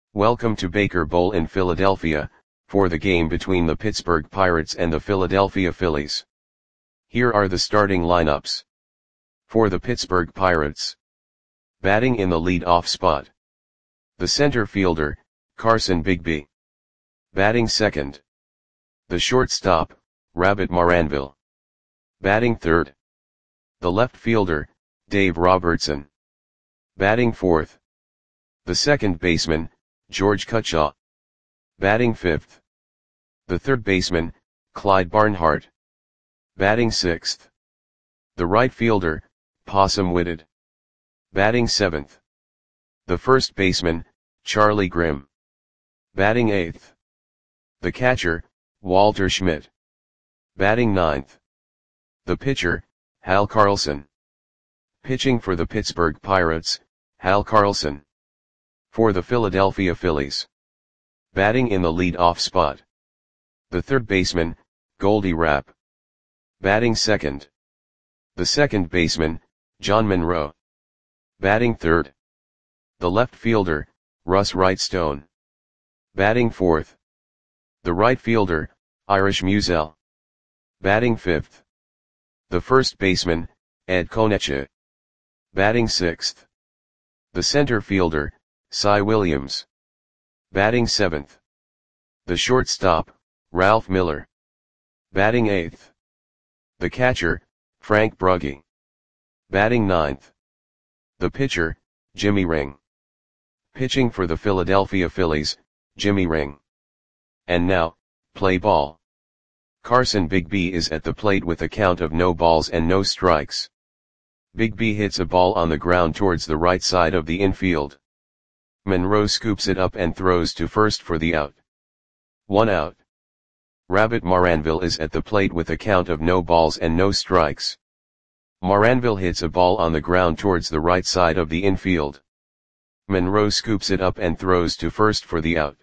Welcome to Baker Bowl in Philadelphia, for the game between the Pittsburgh Pirates and the Philadelphia Phillies. Here are the starting lineups. For the Pittsburgh Pirates. Batting in the lead-off spot. The center fielder, Carson Bigby. Batting second. The shortstop, Rabbit Maranville. Batting third. The left fielder, Dave Robertson. Batting fourth. The second baseman, George Cutchaw. Batting fifth. The third baseman, Clyde Barnhart. Batting sixth. The right fielder, Possum Whitted. Batting seventh. The first baseman, Charlie Grimm. Batting eighth. The catcher, Walter Schmidt. Batting ninth. The pitcher, Hal Carlson. Pitching for the Pittsburgh Pirates, Hal Carlson. For the Philadelphia Phillies. Batting in the lead-off spot. The third baseman, Goldie Rapp. Batting second. The second baseman, John Monroe. Batting third. The left fielder, Russ Wrightstone. Batting fourth. The right fielder, Irish Musial. Batting fifth. The first baseman, Ed Konecha. Batting sixth. The center fielder, Cy Williams. Batting seventh. The shortstop, Ralph Miller. Batting eighth. The catcher, Frank Brugge. Batting ninth. The pitcher, Jimmy Ring. Pitching for the Philadelphia Phillies, Jimmy Ring. And now, play ball. Carson Bigby is at the plate with a count of no balls and no strikes. Bigby hits a ball on the ground towards the right side of the infield. Monroe scoops it up and throws to first for the out. 1 out. Rabbit Maranville is at the plate with a count of no balls and no strikes. Maranville hits a ball on the ground towards the right side of the infield. Monroe scoops it up and throws to first for the out.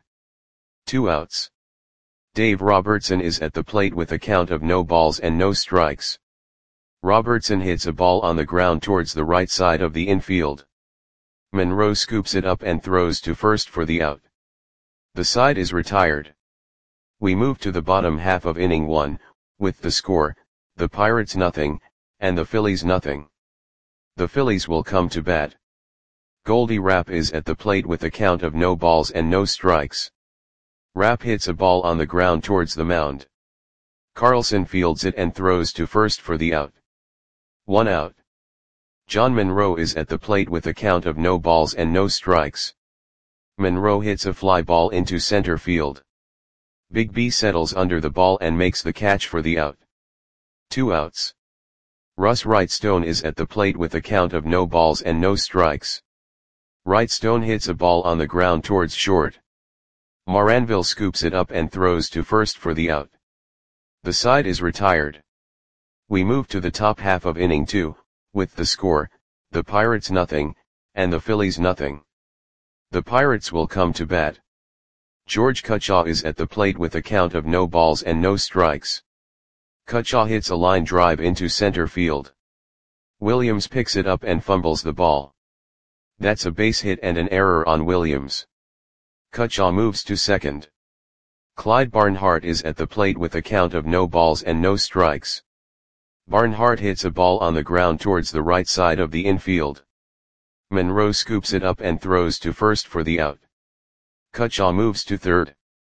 2 outs. Dave Robertson is at the plate with a count of no balls and no strikes. Robertson hits a ball on the ground towards the right side of the infield. Monroe scoops it up and throws to first for the out. The side is retired. We move to the bottom half of inning 1, with the score, the Pirates nothing, and the Phillies nothing. The Phillies will come to bat. Goldie Rapp is at the plate with a count of no balls and no strikes. Rapp hits a ball on the ground towards the mound. Carlson fields it and throws to first for the out. 1 out. John Monroe is at the plate with a count of no balls and no strikes. Monroe hits a fly ball into center field. Bigby settles under the ball and makes the catch for the out. 2 outs. Russ Wrightstone is at the plate with a count of no balls and no strikes. Wrightstone hits a ball on the ground towards short. Maranville scoops it up and throws to first for the out. The side is retired. We move to the top half of inning 2, with the score, the Pirates nothing, and the Phillies nothing. The Pirates will come to bat. George Cutchaw is at the plate with a count of no balls and no strikes. Cutchaw hits a line drive into center field. Williams picks it up and fumbles the ball. That's a base hit and an error on Williams. Cutchaw moves to second. Clyde Barnhart is at the plate with a count of no balls and no strikes. Barnhart hits a ball on the ground towards the right side of the infield. Monroe scoops it up and throws to first for the out. Cutchaw moves to third.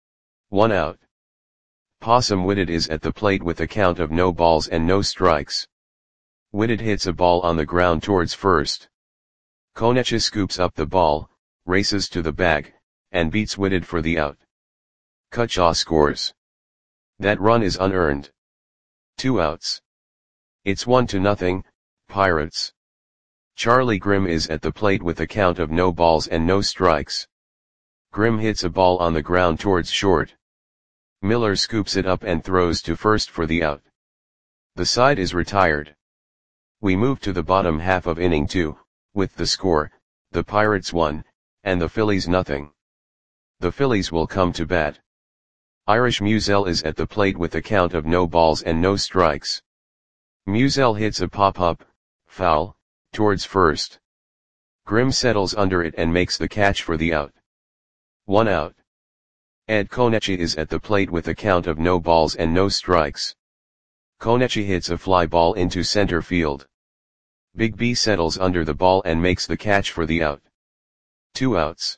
1 out. Possum Whitted is at the plate with a count of no balls and no strikes. Whitted hits a ball on the ground towards first. Konecha scoops up the ball, races to the bag, and beats Whitted for the out. Cutchaw scores. That run is unearned. 2 outs. It's 1-0, Pirates. Charlie Grimm is at the plate with a count of no balls and no strikes. Grimm hits a ball on the ground towards short. Miller scoops it up and throws to first for the out. The side is retired. We move to the bottom half of inning 2, with the score, the Pirates 1, and the Phillies nothing. The Phillies will come to bat. Irish Musial is at the plate with a count of no balls and no strikes. Musial hits a pop-up, foul, towards first. Grimm settles under it and makes the catch for the out. 1 out. Ed Konechi is at the plate with a count of no balls and no strikes. Konechi hits a fly ball into center field. Big B settles under the ball and makes the catch for the out. 2 outs.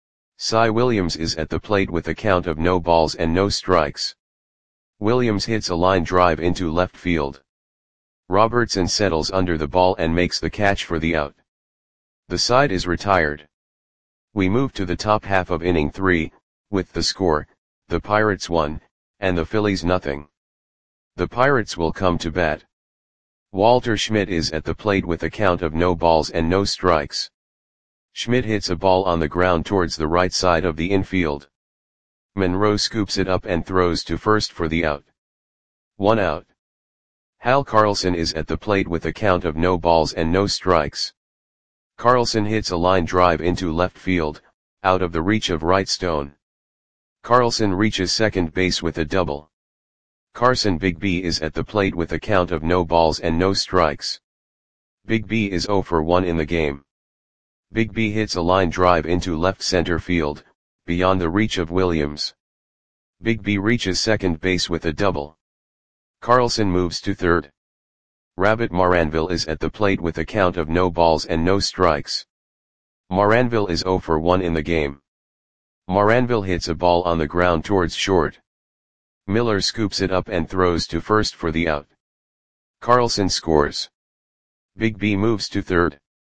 Cy Williams is at the plate with a count of no balls and no strikes. Williams hits a line drive into left field. Robertson settles under the ball and makes the catch for the out. The side is retired. We move to the top half of inning 3, with the score, the Pirates 1, and the Phillies nothing. The Pirates will come to bat. Walter Schmidt is at the plate with a count of no balls and no strikes. Schmidt hits a ball on the ground towards the right side of the infield. Monroe scoops it up and throws to first for the out. 1 out. Hal Carlson is at the plate with a count of no balls and no strikes. Carlson hits a line drive into left field, out of the reach of Right Stone. Carlson reaches second base with a double. Carson Big B is at the plate with a count of no balls and no strikes. Big B is 0 for 1 in the game. Big B hits a line drive into left center field, beyond the reach of Williams. Big B reaches second base with a double. Carlson moves to third. Rabbit Maranville is at the plate with a count of no balls and no strikes. Maranville is 0 for 1 in the game. Maranville hits a ball on the ground towards short. Miller scoops it up and throws to first for the out. Carlson scores. Big B moves to third.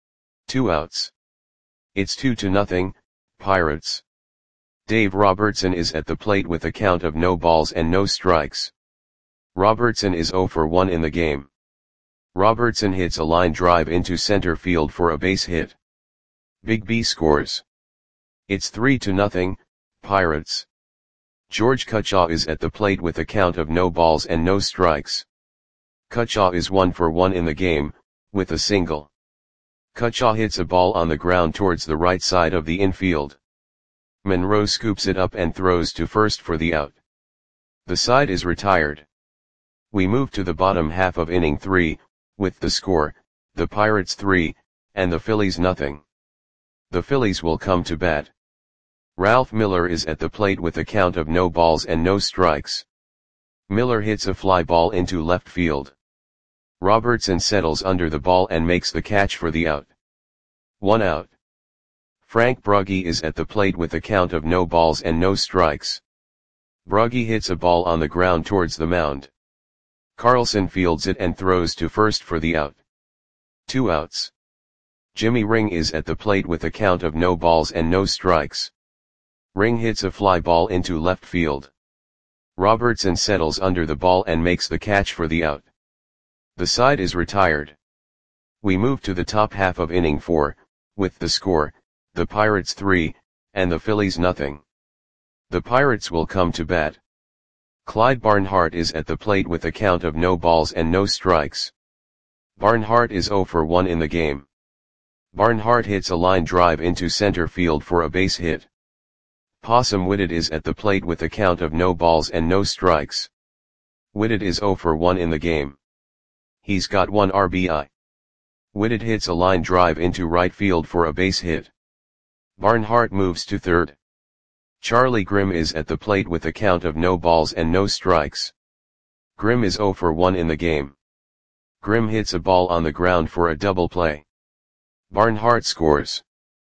2 outs. It's 2-0, Pirates. Dave Robertson is at the plate with a count of no balls and no strikes. Robertson is 0 for 1 in the game. Robertson hits a line drive into center field for a base hit. Big B scores. It's 3-0, Pirates. George Cutchaw is at the plate with a count of no balls and no strikes. Cutchaw is 1 for 1 in the game, with a single. Cutchaw hits a ball on the ground towards the right side of the infield. Monroe scoops it up and throws to first for the out. The side is retired. We move to the bottom half of inning 3, with the score, the Pirates 3, and the Phillies nothing. The Phillies will come to bat. Ralph Miller is at the plate with a count of no balls and no strikes. Miller hits a fly ball into left field. Robertson settles under the ball and makes the catch for the out. 1 out. Frank Brugge is at the plate with a count of no balls and no strikes. Brugge hits a ball on the ground towards the mound. Carlson fields it and throws to first for the out. 2 outs. Jimmy Ring is at the plate with a count of no balls and no strikes. Ring hits a fly ball into left field. Robertson settles under the ball and makes the catch for the out. The side is retired. We move to the top half of inning 4, with the score, the Pirates 3, and the Phillies nothing. The Pirates will come to bat. Clyde Barnhart is at the plate with a count of no balls and no strikes. Barnhart is 0 for 1 in the game. Barnhart hits a line drive into center field for a base hit. Possum Whitted is at the plate with a count of no balls and no strikes. Whitted is 0 for 1 in the game. He's got 1 RBI. Whitted hits a line drive into right field for a base hit. Barnhart moves to third. Charlie Grimm is at the plate with a count of no balls and no strikes. Grimm is 0 for 1 in the game. Grimm hits a ball on the ground for a double play. Barnhart scores.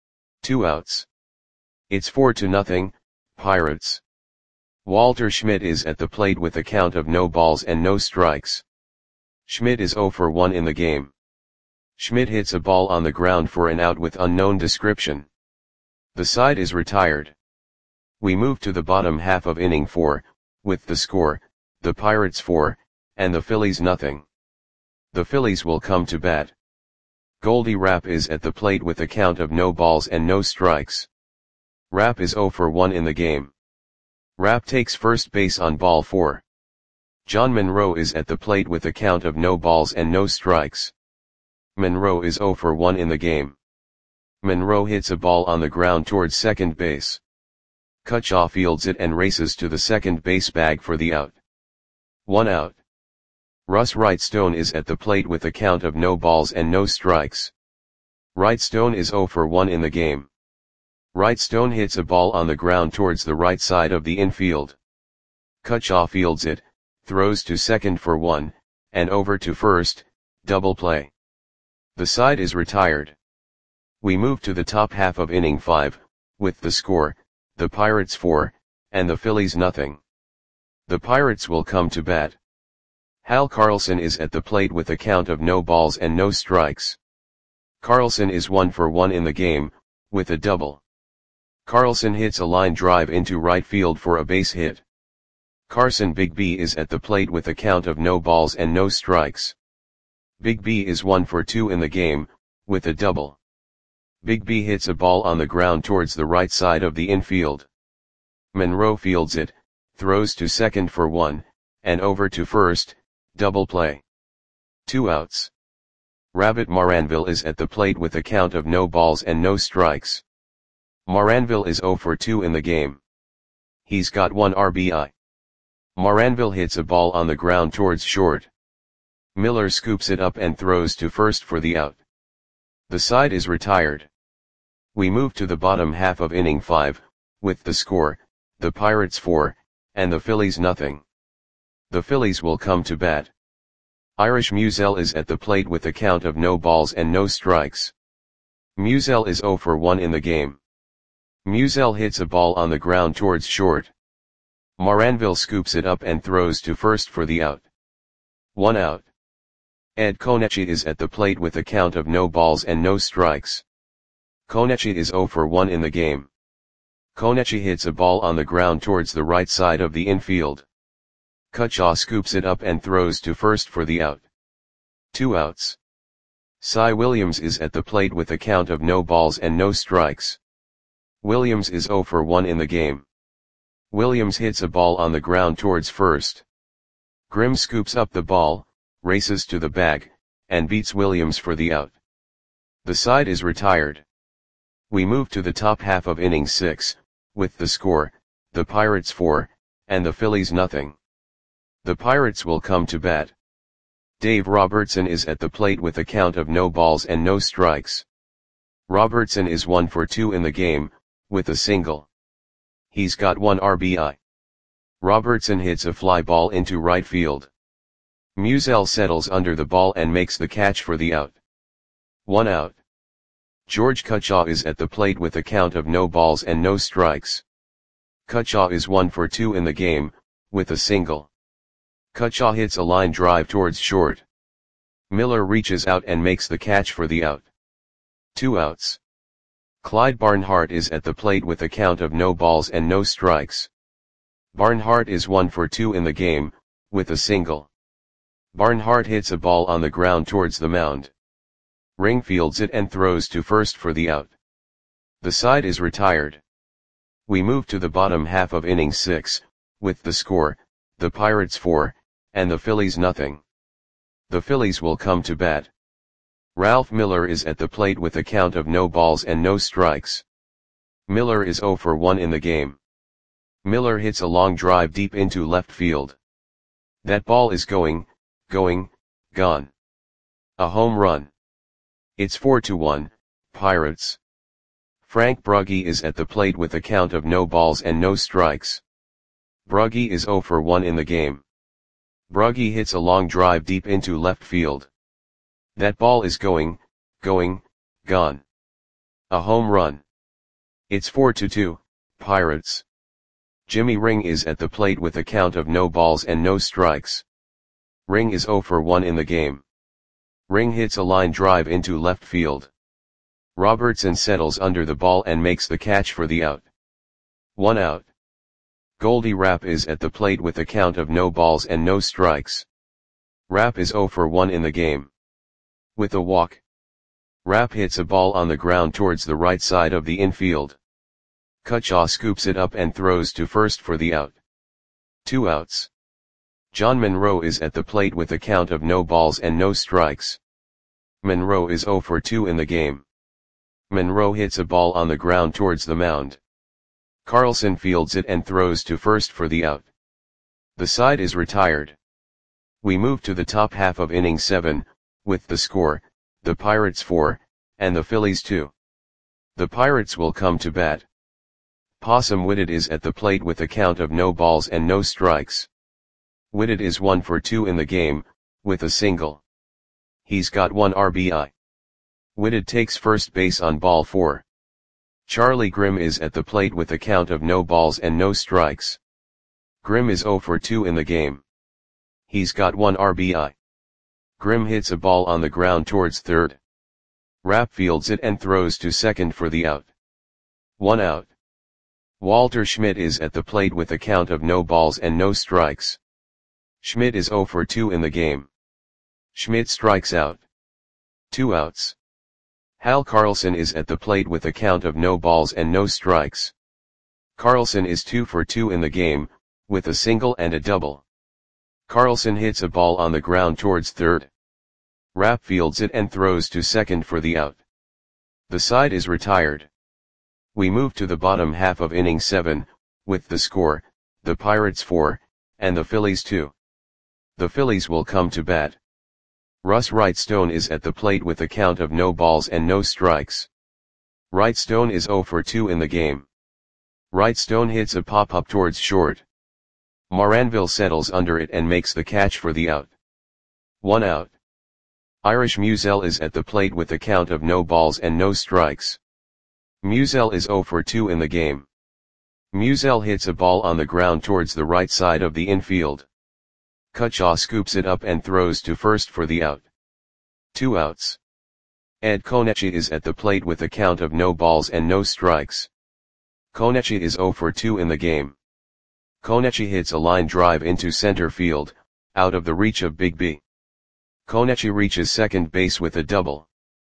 2 outs. It's 4-0, Pirates. Walter Schmidt is at the plate with a count of no balls and no strikes. Schmidt is 0 for 1 in the game. Schmidt hits a ball on the ground for an out with unknown description. The side is retired. We move to the bottom half of inning 4, with the score, the Pirates 4, and the Phillies nothing. The Phillies will come to bat. Goldie Rapp is at the plate with a count of no balls and no strikes. Rapp is 0 for 1 in the game. Rapp takes first base on ball 4. John Monroe is at the plate with a count of no balls and no strikes. Monroe is 0 for 1 in the game. Monroe hits a ball on the ground towards second base. Cutchaw fields it and races to the second base bag for the out. 1 out. Russ Wrightstone is at the plate with a count of no balls and no strikes. Wrightstone is 0 for 1 in the game. Wright Stone hits a ball on the ground towards the right side of the infield. Cutshaw fields it, throws to second for 1, and over to first, double play. The side is retired. We move to the top half of inning 5, with the score, the Pirates 4, and the Phillies nothing. The Pirates will come to bat. Hal Carlson is at the plate with a count of no balls and no strikes. Carlson is 1 for 1 in the game, with a double. Carlson hits a line drive into right field for a base hit. Carson Big B is at the plate with a count of no balls and no strikes. Big B is 1 for 2 in the game, with a double. Big B hits a ball on the ground towards the right side of the infield. Monroe fields it, throws to second for 1, and over to first, double play. 2 outs. Rabbit Maranville is at the plate with a count of no balls and no strikes. Maranville is 0 for 2 in the game. He's got 1 RBI. Maranville hits a ball on the ground towards short. Miller scoops it up and throws to first for the out. The side is retired. We move to the bottom half of inning 5, with the score, the Pirates 4, and the Phillies nothing. The Phillies will come to bat. Irish Musial is at the plate with a count of no balls and no strikes. Musial is 0 for 1 in the game. Musial hits a ball on the ground towards short. Maranville scoops it up and throws to first for the out. 1 out. Ed Konechi is at the plate with a count of no balls and no strikes. Konechi is 0 for 1 in the game. Konechi hits a ball on the ground towards the right side of the infield. Cutshaw scoops it up and throws to first for the out. 2 outs. Cy Williams is at the plate with a count of no balls and no strikes. Williams is 0 for 1 in the game. Williams hits a ball on the ground towards first. Grimm scoops up the ball, races to the bag, and beats Williams for the out. The side is retired. We move to the top half of inning 6, with the score, the Pirates 4, and the Phillies nothing. The Pirates will come to bat. Dave Robertson is at the plate with a count of no balls and no strikes. Robertson is 1 for 2 in the game, with a single. He's got 1 RBI. Robertson hits a fly ball into right field. Musial settles under the ball and makes the catch for the out. 1 out. George Cutshaw is at the plate with a count of no balls and no strikes. Cutshaw is 1 for 2 in the game, with a single. Cutshaw hits a line drive towards short. Miller reaches out and makes the catch for the out. 2 outs. Clyde Barnhart is at the plate with a count of no balls and no strikes. Barnhart is 1 for 2 in the game, with a single. Barnhart hits a ball on the ground towards the mound. Ring fields it and throws to first for the out. The side is retired. We move to the bottom half of inning 6, with the score, the Pirates 4, and the Phillies nothing. The Phillies will come to bat. Ralph Miller is at the plate with a count of no balls and no strikes. Miller is 0 for 1 in the game. Miller hits a long drive deep into left field. That ball is going, gone. A home run. It's 4-1, Pirates. Frank Brugge is at the plate with a count of no balls and no strikes. Brugge is 0 for 1 in the game. Brugge hits a long drive deep into left field. That ball is going, gone. A home run. It's 4-2, Pirates. Jimmy Ring is at the plate with a count of no balls and no strikes. Ring is 0 for 1 in the game. Ring hits a line drive into left field. Robertson settles under the ball and makes the catch for the out. 1 out. Goldie Rapp is at the plate with a count of no balls and no strikes. Rapp is 0 for 1 in the game. With a walk. Rapp hits a ball on the ground towards the right side of the infield. Cutshaw scoops it up and throws to first for the out. 2 outs. John Monroe is at the plate with a count of no balls and no strikes. Monroe is 0 for 2 in the game. Monroe hits a ball on the ground towards the mound. Carlson fields it and throws to first for the out. The side is retired. We move to the top half of inning 7, with the score, the Pirates 4, and the Phillies 2. The Pirates will come to bat. Possum Whitted is at the plate with a count of no balls and no strikes. Whitted is 1 for 2 in the game, with a single. He's got 1 RBI. Whitted takes first base on ball 4. Charlie Grimm is at the plate with a count of no balls and no strikes. Grimm is 0 for 2 in the game. He's got 1 RBI. Grimm hits a ball on the ground towards third. Rapp fields it and throws to second for the out. 1 out. Walter Schmidt is at the plate with a count of no balls and no strikes. Schmidt is 0 for 2 in the game. Schmidt strikes out. 2 outs. Hal Carlson is at the plate with a count of no balls and no strikes. Carlson is 2 for 2 in the game, with a single and a double. Carlson hits a ball on the ground towards third. Rapp fields it and throws to second for the out. The side is retired. We move to the bottom half of inning 7, with the score, the Pirates 4, and the Phillies 2. The Phillies will come to bat. Russ Wrightstone is at the plate with a count of no balls and no strikes. Wrightstone is 0 for 2 in the game. Wrightstone hits a pop-up towards short. Moranville settles under it and makes the catch for the out. 1 out. Irish Musial is at the plate with a count of no balls and no strikes. Musial is 0 for 2 in the game. Musial hits a ball on the ground towards the right side of the infield. Cutshaw scoops it up and throws to first for the out. 2 outs. Ed Konechi is at the plate with a count of no balls and no strikes. Konechi is 0 for 2 in the game. Konechi hits a line drive into center field, out of the reach of Big B. Konechi reaches second base with a double.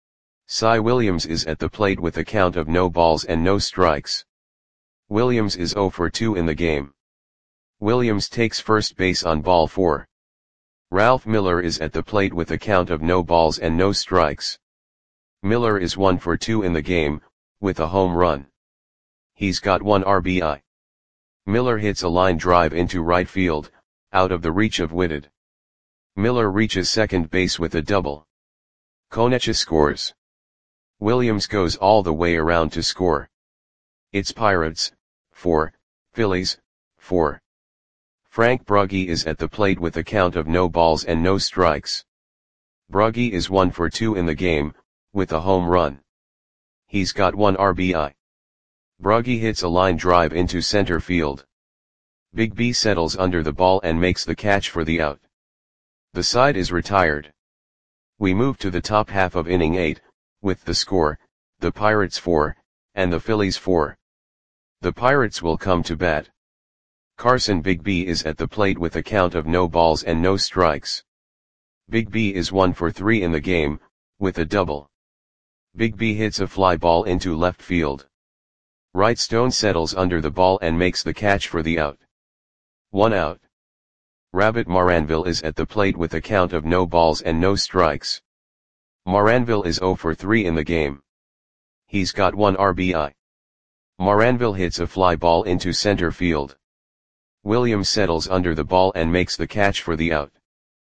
Cy Williams is at the plate with a count of no balls and no strikes. Williams is 0 for 2 in the game. Williams takes first base on ball 4. Ralph Miller is at the plate with a count of no balls and no strikes. Miller is 1 for 2 in the game, with a home run. He's got 1 RBI. Miller hits a line drive into right field, out of the reach of Whitted. Miller reaches second base with a double. Konechi scores. Williams goes all the way around to score. It's Pirates, 4, Phillies, 4. Frank Brugge is at the plate with a count of no balls and no strikes. Brugge is 1 for 2 in the game, with a home run. He's got 1 RBI. Brugge hits a line drive into center field. Big B settles under the ball and makes the catch for the out. The side is retired. We move to the top half of inning 8, with the score, the Pirates 4, and the Phillies 4. The Pirates will come to bat. Carson Big B is at the plate with a count of no balls and no strikes. Big B is 1 for 3 in the game, with a double. Big B hits a fly ball into left field. Wrightstone settles under the ball and makes the catch for the out. 1 out. Rabbit Moranville is at the plate with a count of no balls and no strikes. Moranville is 0 for 3 in the game. He's got 1 RBI. Moranville hits a fly ball into center field. Williams settles under the ball and makes the catch for the out.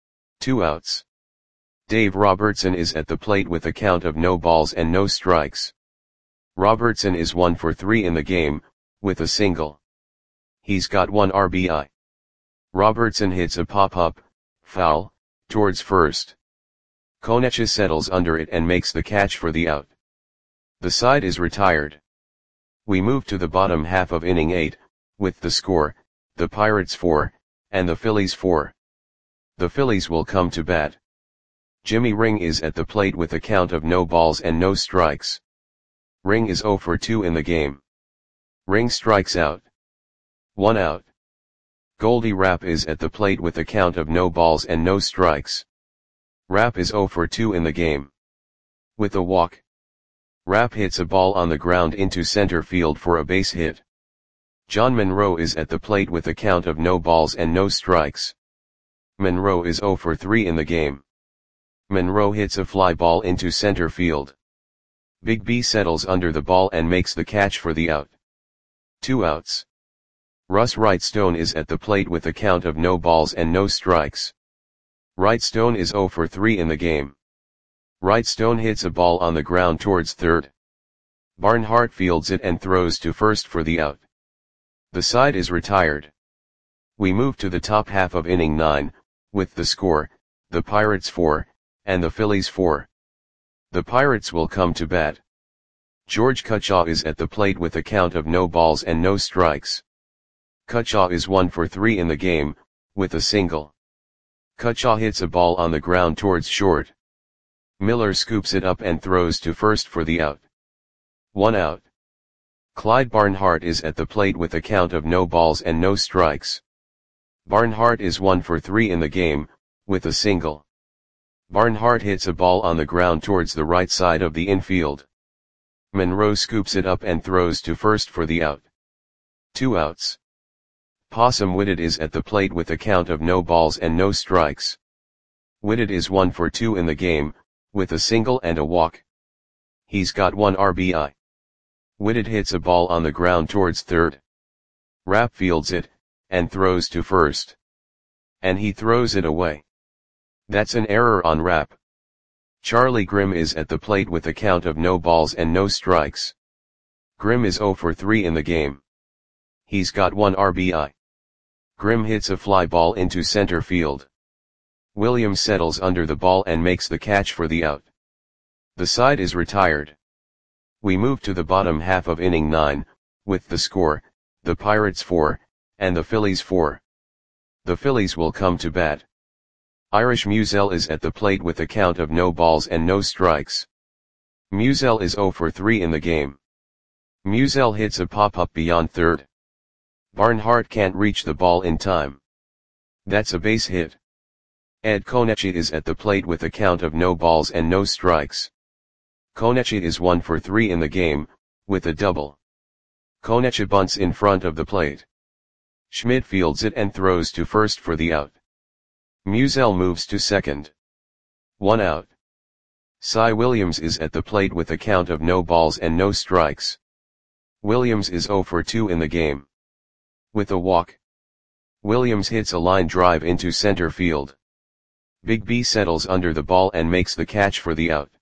2 outs. Dave Robertson is at the plate with a count of no balls and no strikes. Robertson is 1 for 3 in the game, with a single. He's got 1 RBI. Robertson hits a pop-up, foul, towards first. Konechi settles under it and makes the catch for the out. The side is retired. We move to the bottom half of inning 8, with the score, the Pirates 4, and the Phillies 4. The Phillies will come to bat. Jimmy Ring is at the plate with a count of no balls and no strikes. Ring is 0 for 2 in the game. Ring strikes out. 1 out. Goldie Rapp is at the plate with a count of no balls and no strikes. Rapp is 0 for 2 in the game. With a walk. Rapp hits a ball on the ground into center field for a base hit. John Monroe is at the plate with a count of no balls and no strikes. Monroe is 0 for 3 in the game. Monroe hits a fly ball into center field. Big B settles under the ball and makes the catch for the out. 2 outs. Russ Wrightstone is at the plate with a count of no balls and no strikes. Wrightstone is 0 for 3 in the game. Wrightstone hits a ball on the ground towards third. Barnhart fields it and throws to first for the out. The side is retired. We move to the top half of inning 9, with the score, the Pirates 4, and the Phillies 4. The Pirates will come to bat. George Cutchaw is at the plate with a count of no balls and no strikes. Cutchaw is 1 for 3 in the game, with a single. Cutchaw hits a ball on the ground towards short. Miller scoops it up and throws to first for the out. 1 out. Clyde Barnhart is at the plate with a count of no balls and no strikes. Barnhart is 1 for 3 in the game, with a single. Barnhart hits a ball on the ground towards the right side of the infield. Monroe scoops it up and throws to first for the out. 2 outs. Possum Whitted is at the plate with a count of no balls and no strikes. Whitted is 1 for 2 in the game, with a single and a walk. He's got 1 RBI. Whitted hits a ball on the ground towards third. Rapp fields it, and throws to first. And he throws it away. That's an error on Rapp. Charlie Grimm is at the plate with a count of no balls and no strikes. Grimm is 0 for 3 in the game. He's got 1 RBI. Grimm hits a fly ball into center field. Williams settles under the ball and makes the catch for the out. The side is retired. We move to the bottom half of inning 9, with the score, the Pirates 4, and the Phillies 4. The Phillies will come to bat. Irish Musial is at the plate with a count of no balls and no strikes. Musial is 0 for 3 in the game. Musial hits a pop-up beyond third. Barnhart can't reach the ball in time. That's a base hit. Ed Konechi is at the plate with a count of no balls and no strikes. Konechi is 1 for 3 in the game, with a double. Konechi bunts in front of the plate. Schmidt fields it and throws to first for the out. Musial moves to second. 1 out. Cy Williams is at the plate with a count of no balls and no strikes. Williams is 0 for 2 in the game. With a walk. Williams hits a line drive into center field. Big B settles under the ball and makes the catch for the out.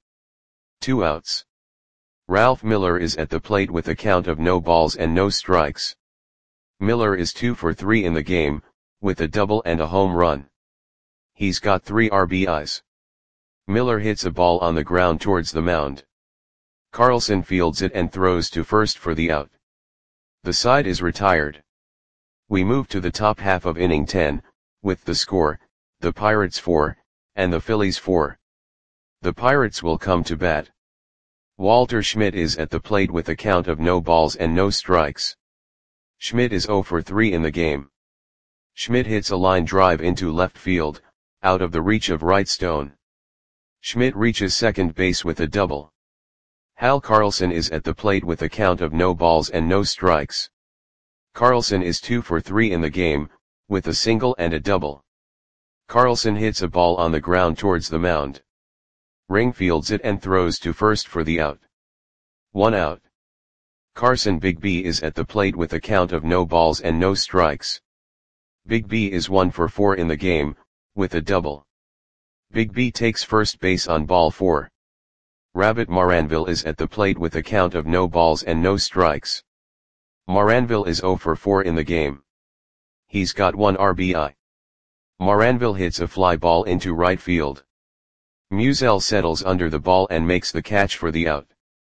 2 outs. Ralph Miller is at the plate with a count of no balls and no strikes. Miller is 2 for 3 in the game, with a double and a home run. He's got 3 RBIs. Miller hits a ball on the ground towards the mound. Carlson fields it and throws to first for the out. The side is retired. We move to the top half of inning 10, with the score, the Pirates 4, and the Phillies 4. The Pirates will come to bat. Walter Schmidt is at the plate with a count of no balls and no strikes. Schmidt is 0 for 3 in the game. Schmidt hits a line drive into left field, out of the reach of right stone. Schmidt reaches second base with a double. Hal Carlson is at the plate with a count of no balls and no strikes. Carlson is 2 for 3 in the game, with a single and a double. Carlson hits a ball on the ground towards the mound. Ring fields it and throws to first for the out. 1 out. Carson Big B is at the plate with a count of no balls and no strikes. Big B is 1 for 4 in the game, with a double. Big B takes first base on ball 4. Rabbit Moranville is at the plate with a count of no balls and no strikes. Moranville is 0 for 4 in the game. He's got 1 RBI. Moranville hits a fly ball into right field. Musial settles under the ball and makes the catch for the out.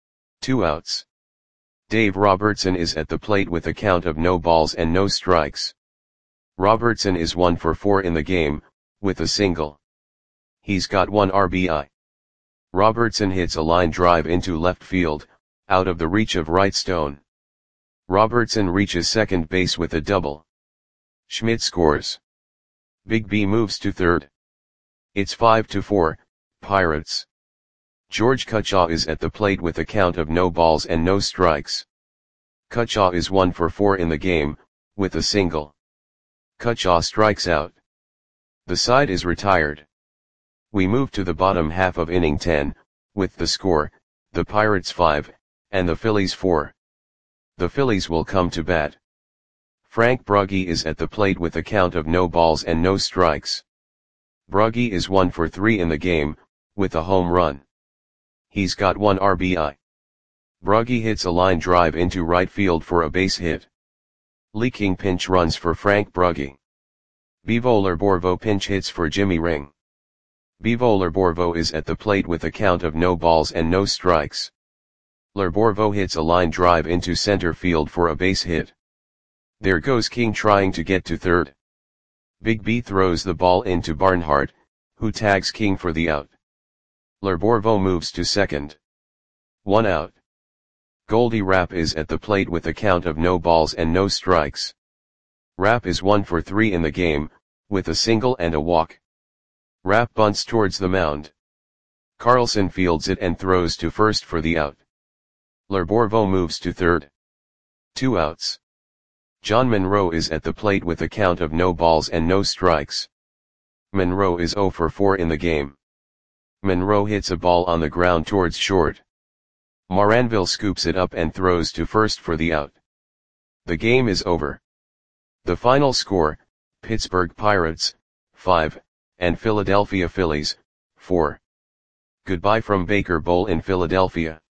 2 outs. Dave Robertson is at the plate with a count of no balls and no strikes. Robertson is 1 for 4 in the game, with a single. He's got 1 RBI. Robertson hits a line drive into left field, out of the reach of right stone. Robertson reaches second base with a double. Schmidt scores. Big B moves to third. It's 5-4, Pirates. George Cutchaw is at the plate with a count of no balls and no strikes. Cutchaw is 1 for 4 in the game, with a single. Cutchaw strikes out. The side is retired. We move to the bottom half of inning 10, with the score, the Pirates 5, and the Phillies 4. The Phillies will come to bat. Frank Brugge is at the plate with a count of no balls and no strikes. Brugge is 1 for 3 in the game, with a home run. He's got 1 RBI. Brugge hits a line drive into right field for a base hit. Lee King pinch runs for Frank Brugge. Bevoler Borvo pinch hits for Jimmy Ring. Bevoler Borvo is at the plate with a count of no balls and no strikes. Borvo hits a line drive into center field for a base hit. There goes King trying to get to third. Big B throws the ball into Barnhart, who tags King for the out. Borvo moves to second. 1 out. Goldie Rapp is at the plate with a count of no balls and no strikes. Rapp is 1 for 3 in the game, with a single and a walk. Rapp bunts towards the mound. Carlson fields it and throws to first for the out. Borvo moves to third. 2 outs. John Monroe is at the plate with a count of no balls and no strikes. Monroe is 0 for 4 in the game. Monroe hits a ball on the ground towards short. Moranville scoops it up and throws to first for the out. The game is over. The final score, Pittsburgh Pirates, 5, and Philadelphia Phillies, 4. Goodbye from Baker Bowl in Philadelphia.